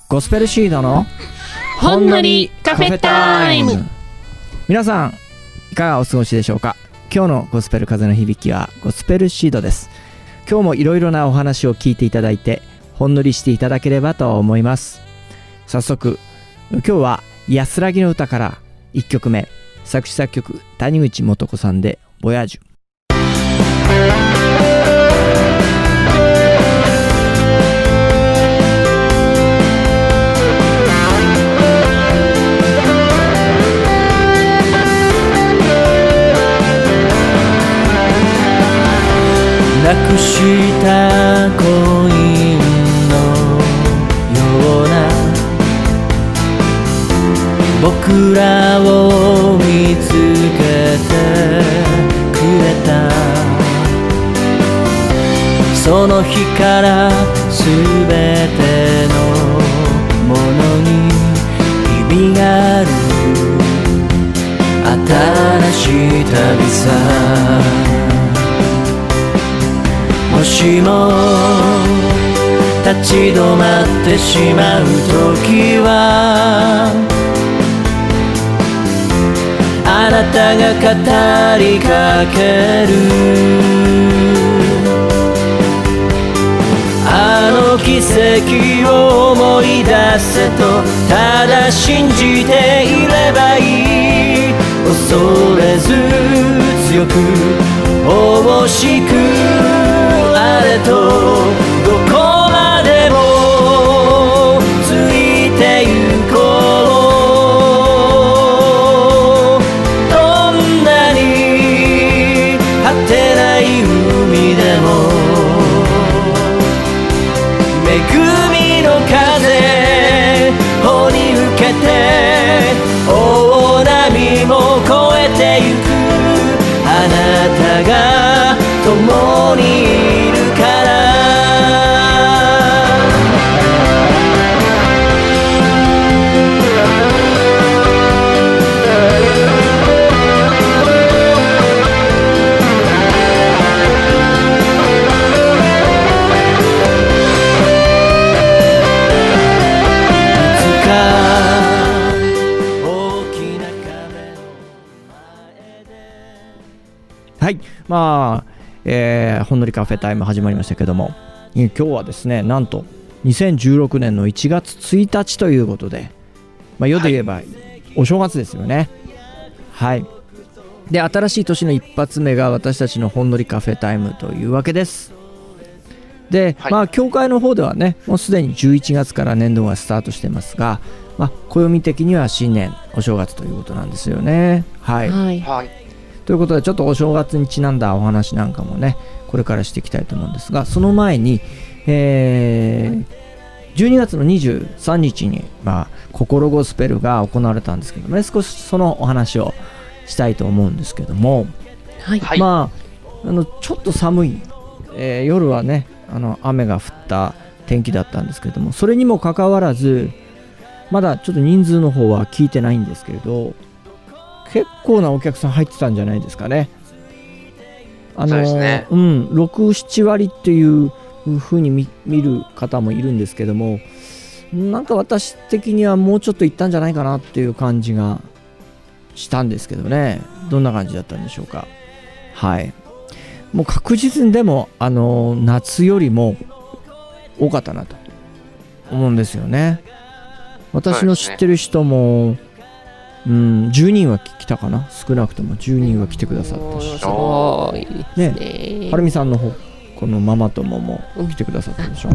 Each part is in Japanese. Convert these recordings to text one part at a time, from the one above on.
ゴスペルシードのほんのりカフェタイム。 皆さんいかがお過ごしでしょうか。今日のゴスペル風の響きはゴスペルシードです。今日もいろいろなお話を聞いていただいてほんのりしていただければと思います。早速今日は安らぎの歌から1曲目、作詞作曲谷口素子さんでボヤージュ。 なくしたコインのような僕らを見つけてくれた。その日からすべてのものに意味がある新しい旅さ。もしも立ち止まってしまう時はあなたが語りかけるあの奇跡を思い出せとただ信じていればいい。恐れず強く惜しくあれとどこまでもついてゆこう。どんなに果てない海でも恵みの風帆に受けて大波も越えてゆく。あなたが共にいるからいつか大きな壁の前で。 はい、ほんのりカフェタイム始まりましたけども、今日はですね、なんと2016年の1月1日ということで、世で言えばお正月ですよね。はい。で、新しい年の一発目が私たちのほんのりカフェタイムというわけです。で、教会の方ではね、もうすでに11月から年度がスタートしてますが、暦的には新年お正月ということなんですよね。はい。ということでちょっとお正月にちなんだお話なんかもねこれからしていきたいと思うんですが、その前に、12月の23日に、心ゴスペルが行われたんですけどね、少しそのお話をしたいと思うんですけども、ちょっと寒い、夜はね雨が降った天気だったんですけども、それにもかかわらずまだちょっと人数の方は聞いてないんですけれど、結構なお客さん入ってたんじゃないですかね。 そうですね。 6、7割っていう風に 見る方もいるんですけども、なんか私的にはもうちょっといったんじゃないかなっていう感じがしたんですけどね。どんな感じだったんでしょうか。はい。もう確実にでも夏よりも多かったなと思うんですよね。私の知ってる人も10人は来たかな。少なくとも10人は来てくださったし、 すごいですね。 はるみさんの方、このママ友も来てくださったでしょ。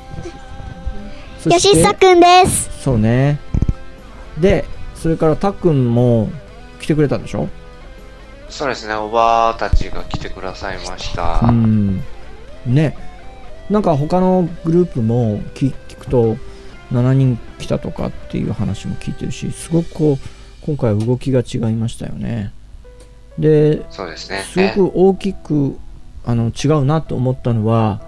よしっさくんです。 そうね。で、それからたっくんも来てくれたでしょ。 そうですね、おばたちが来てくださいました。 ね、なんか他のグループも聞くと7人来たとかっていう話も聞いてるし、すごく今回は動きが違いましたよね。で、 そうですね。 すごく大きく違うなと思ったのは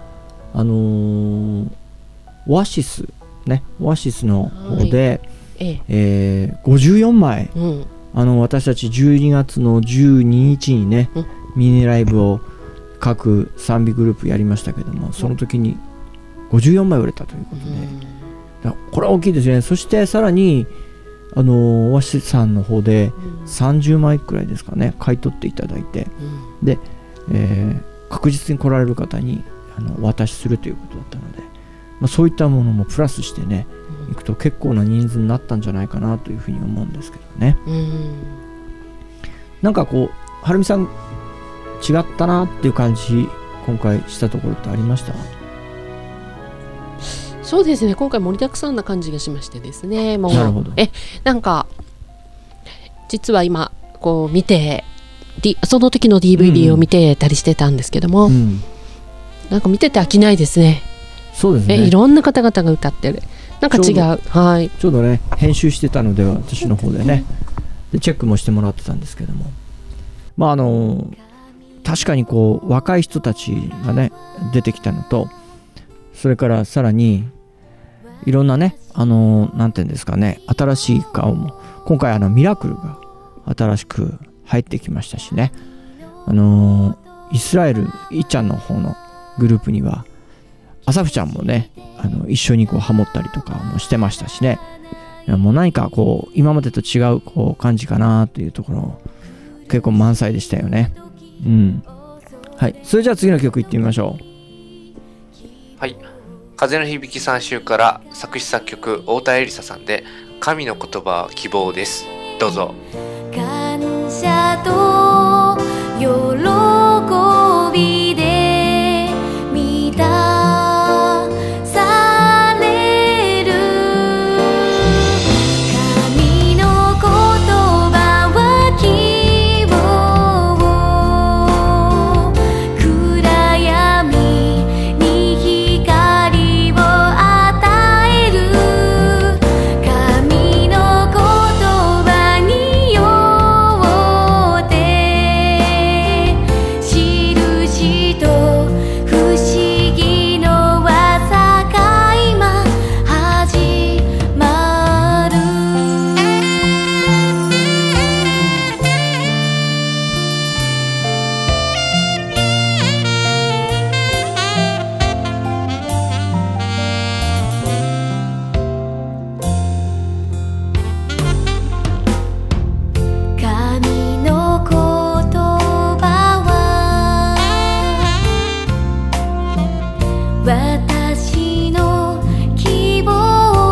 オアシスね、オアシスの方で、54枚、私たち12月の12日にね、ミニライブを各賛美グループやりましたけども、その時に54枚売れたということで、 これは大きいですね。そしてさらに和紙さんの方で30枚くらいですかね、買い取っていただいて、で、確実に来られる方にお渡しするということだったので、そういったものもプラスしてね、いくと結構な人数になったんじゃないかなというふうに思うんですけどね。なんかこうはるみさん違ったなっていう感じ今回したところってありました？ そうですね、今回盛りだくさんな感じがしましてですね。もうなるほど。 なんか実は今こう見て、その時の DVD を見てたりしてたんですけども、なんか見てて飽きないですね。 そうですね。 いろんな方々が歌ってる。なんか違う。はい。 ちょうどね編集してたので私の方でね、でチェックもしてもらってたんですけども、確かにこう若い人たちがね出てきたのと、それからさらにいろんなねなんていうんですかね、新しい顔も今回ミラクルが新しく入ってきましたしね、イスラエルいっちゃんの方のグループにはアサフちゃんもね一緒にこうハモったりとかもしてましたしね、もう何かこう今までと違うこう感じかなというところ結構満載でしたよね。はい、それじゃあ次の曲いってみましょはい。風の響き3週から作詞作曲太田恵梨沙さんで神の言葉は希望です。どうぞ。 感謝と喜びで満たされる神の言葉は希望、暗闇に光を与える神の言葉によって印と不思議の技が今始まる。神の言葉は私の希望、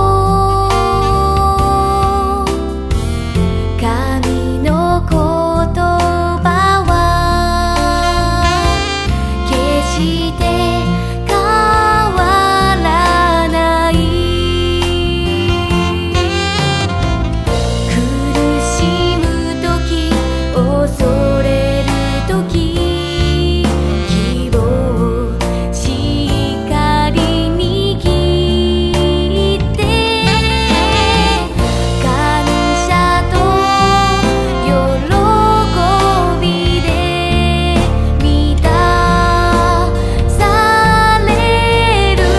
神の言葉は決して変わらない。苦しむとき恐れるとき希望しっかり握って感謝と喜びで満たされる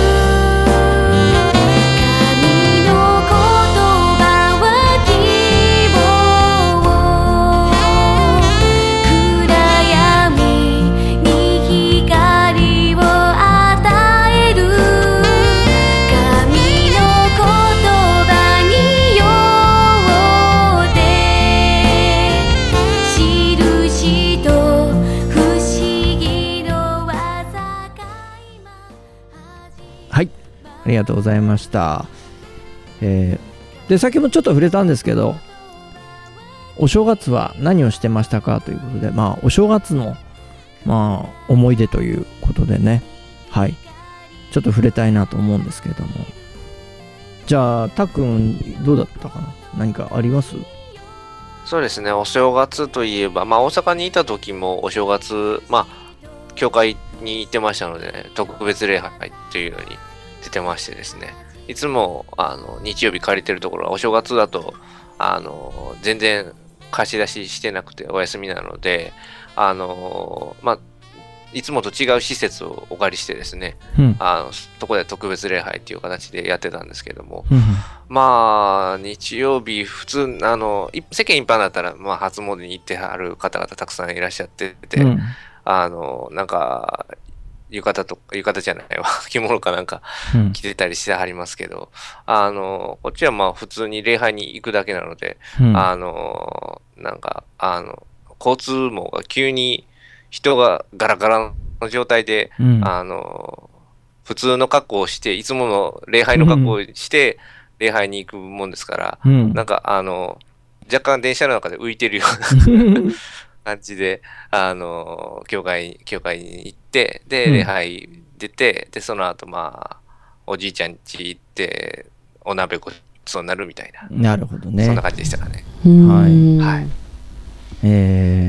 神の言葉は希望、暗闇に光を与える神の言葉によって印と不思議の技が今う。はい、ありがとうございました。で先もちょっと触れたんですけど、お正月は何をしてましたかということで、お正月の思い出ということでね、はい、ちょっと触れたいなと思うんですけれども、じゃあたっくんどうだったかな、何かあります？ そうですね、お正月といえば、大阪にいた時もお正月、教会に行ってましたので、特別礼拝っていうのに出てましてですね、いつも日曜日借りてるところはお正月だと全然貸し出ししてなくてお休みなので、いつもと違う施設をお借りしてですね、そこで特別礼拝っていう形でやってたんですけども、日曜日普通世間一般だったら初詣に行ってはる方々たくさんいらっしゃってて、なんか浴衣じゃないわ、着物かなんか着てたりしてはりますけど、こっちはまあ普通に礼拝に行くだけなので、なんか、交通網が急に人がガラガラの状態で、普通の格好をして、いつもの礼拝の格好をして、礼拝に行くもんですから、なんか、若干電車の中で浮いてるような感じで、教会に行って、で、礼拝出て、で、その後、まあ、おじいちゃん家行って、お鍋ごちそうになるみたいな。 なるほどね。 そんな感じでしたかね。 はい。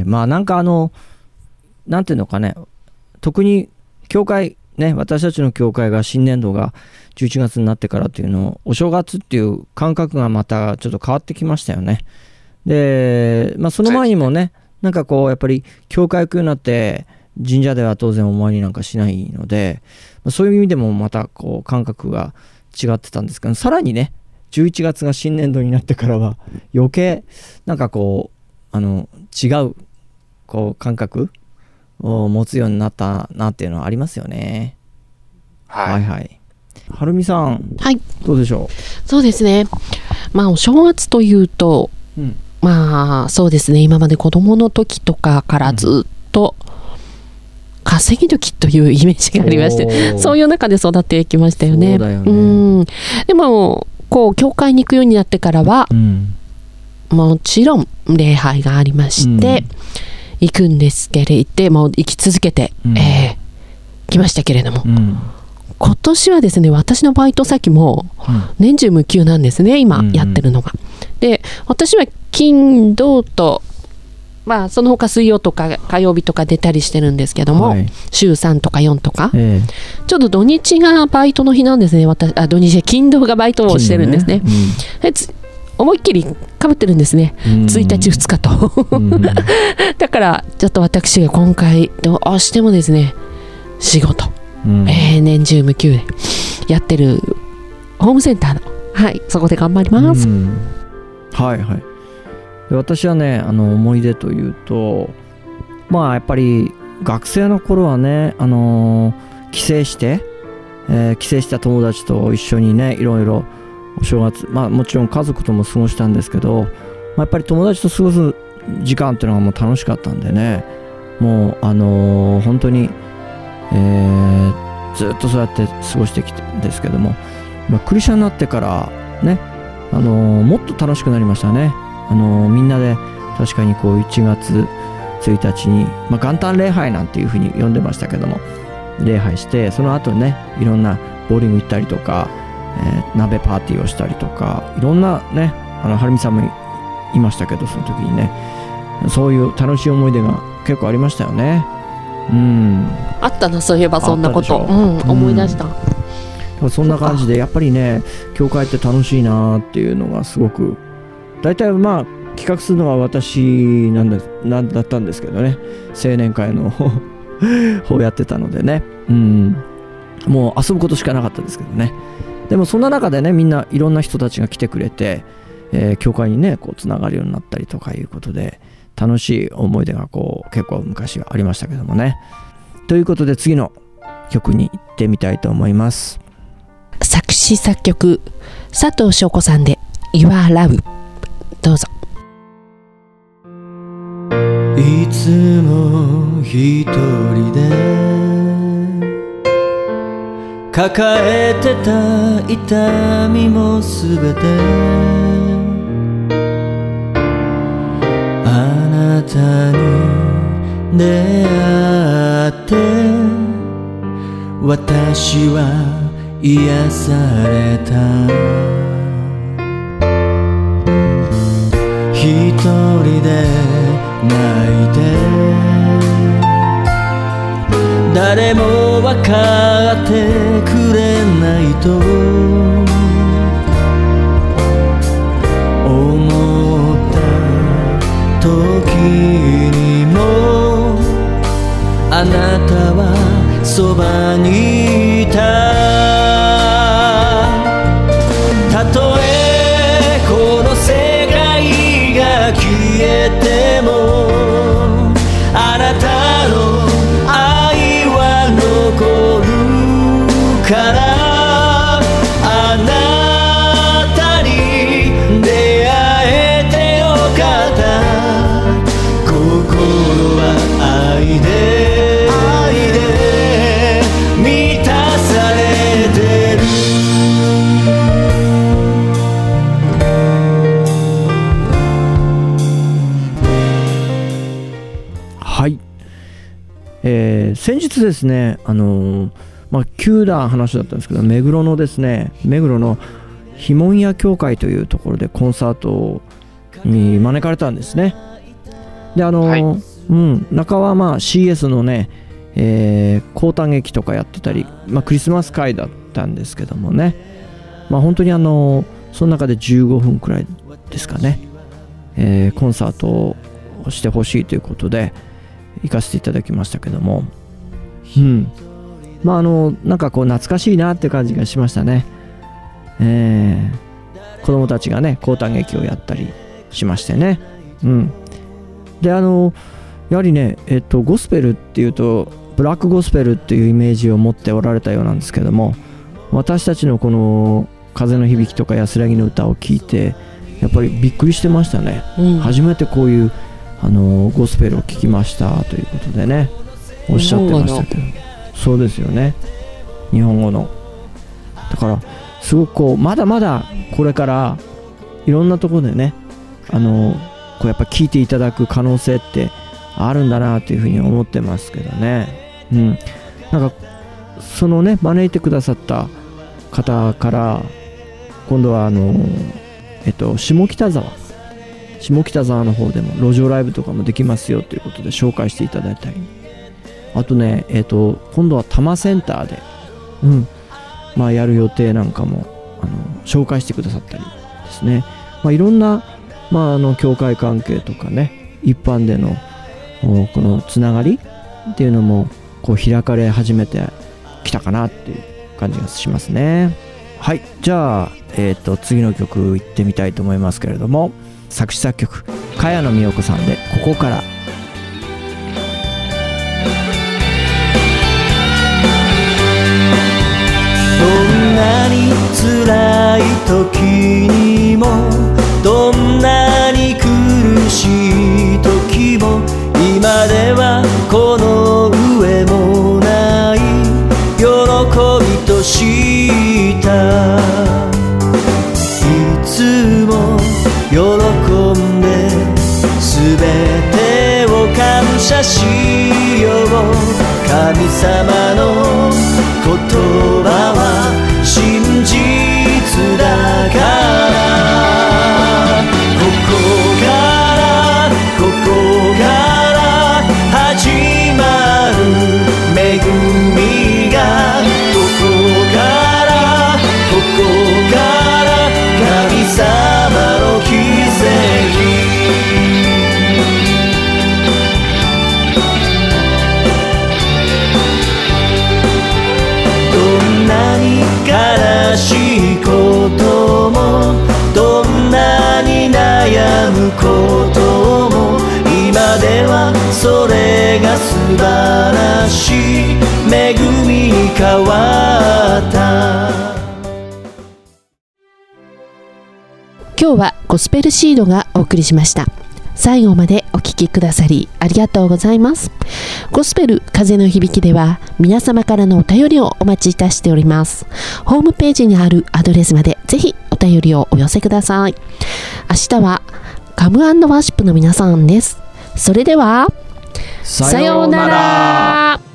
まあ、なんかなんていうのかね、特に教会、ね、私たちの教会が新年度が11月になってからっていうのを、お正月っていう感覚がまたちょっと変わってきましたよね。で、まあ、その前にもね、なんかこうやっぱり教会行くようになって神社では当然お参りなんかしないので、そういう意味でもまたこう感覚が違ってたんですけど、さらにね11月が新年度になってからは余計なんかこう違うこう感覚を持つようになったなっていうのはありますよね。はいはい。はるみさん、 はい、 どうでしょう。そうですね。まあお正月というと、まあそうですね、今まで子供の時とかからずっと稼ぎ時というイメージがありまして、そういう中で育ってきましたよね。 そうだよね。 でもこう教会に行くようになってからは、もちろん礼拝がありまして、行くんですけれども、行き続けて、来ましたけれども、今年はですね、私のバイト先も年中無休なんですね、今やってるのが。で、私は金土と、まあその他水曜とか火曜日とか出たりしてるんですけども、週3とか4とか、ちょっと土日がバイトの日なんですね。土日で金土がバイトをしてるんですね。思いっきりかぶってるんですね、1日2日とだからちょっと私が今回どうしてもですね、仕事、年中無休でやってるホームセンターの、そこで頑張ります。 はいはい。で、私はね、思い出というと、まあやっぱり学生の頃はね、帰省した友達と一緒にね、いろいろお正月、まあもちろん家族とも過ごしたんですけど、やっぱり友達と過ごす時間っていうのがもう楽しかったんでね、もう本当に、ずっとそうやって過ごしてきてるんですけども、クリスチャンになってからね、もっと楽しくなりましたね。みんなで確かにこう1月1日に、元旦礼拝なんていうふうに呼んでましたけども、礼拝して、その後ね、いろんなボーリング行ったりとか、鍋パーティーをしたりとか、いろんなね、はるみさんもいましたけど、その時にね、そういう楽しい思い出が結構ありましたよね。 あったな、そういえばそんなこと、思い出した。 そんな感じでやっぱりね、教会って楽しいなっていうのがすごく、大体まあ企画するのは私だったんですけどね、青年会の方やってたのでね、もう遊ぶことしかなかったですけどね。でもそんな中でね、みんないろんな人たちが来てくれて、教会にねこうつながるようになったりとかいうことで、楽しい思い出がこう結構昔はありましたけどもね。ということで次の曲に行ってみたいと思います。 作詞作曲佐藤翔子さんで Your Love、 どうぞ。 いつも一人で抱えてた痛みもすべてあなたに出会って、私は癒された。一人で泣いて誰も分かってくれないと思った時にも、あなたはそばにいた。たとえこの世界が消えても、あなたの愛は残先日ですね急な話だったんですけど、目黒のですね、目黒のひもんや協会というところでコンサートに招かれたんですね。で中はCS のね、交代劇とかやってたり、クリスマス会だったんですけどもね、本当にその中で15分くらいですかね、コンサートをしてほしいということで行かせていただきましたけども、なんかこう懐かしいなって感じがしましたね。子供たちがね交代劇をやったりしましてね、でやはりねゴスペルっていうとブラックゴスペルっていうイメージを持っておられたようなんですけども、私たちのこの風の響きとか安らぎの歌を聴いてやっぱりびっくりしてましたね、初めてこういうゴスペルを聴きましたということでねおっしゃってましたけど、そうですよね、日本語の。だからすごくこうまだまだこれからいろんなところでねこうやっぱ聴いていただく可能性ってあるんだなというふうに思ってますけどね。なんかそのね招いてくださった方から今度は下北沢の方でも路上ライブとかもできますよということで紹介していただいたり、あとね今度は多摩センターでやる予定なんかも紹介してくださったりですね、いろんな教会関係とかね一般でのこのつながりっていうのもこう開かれ始めてきたかなっていう感じがしますね。はい、じゃあ、次の曲いってみたいと思いますけれども、作詞作曲茅野美代子さんでここから。 どんなに辛い時にもどんなに苦しい時も今ではこの上もない喜びとしたいつも喜んで全てを感謝しよう。神様の言葉は真実だからここから始まる恵みがここから神様の奇跡。悲しいこともどんなに悩むことも今ではそれが素晴らしい恵みに変わった。 今日はゴスペルシードがお送りしました。最後までお聞きくださりありがとうございます。ゴスペル風の響きでは皆様からのお便りをお待ちいたしております。ホームページにあるアドレスまでぜひお便りをお寄せください。明日はカム&ワーシップの皆さんです。それではさようなら。